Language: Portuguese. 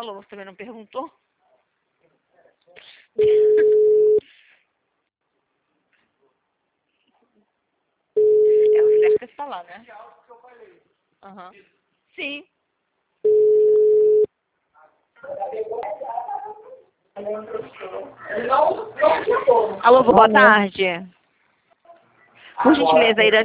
falou, você também não perguntou? É o certo é falar, né? Aham. Sim. Alô, boa tarde. Por gentileza, Irã.